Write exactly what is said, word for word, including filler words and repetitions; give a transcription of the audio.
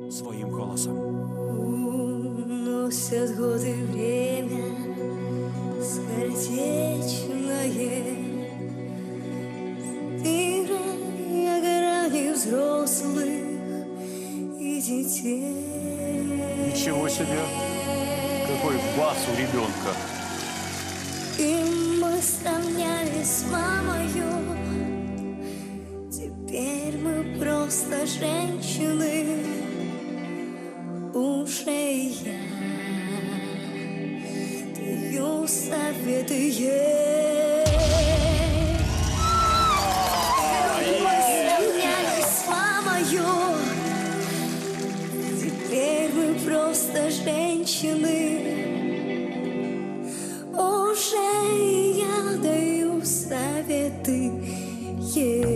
своим голосом. Уносят годы время скоротечное, стирая грани взрослых и детей. Ничего себе! Какой бас у ребенка! И мы сравнялись с мамою, теперь мы просто женщины. Уже я даю советы ей. И мы сравнялись с мамою, теперь мы просто женщины. Уже я даю советы ей.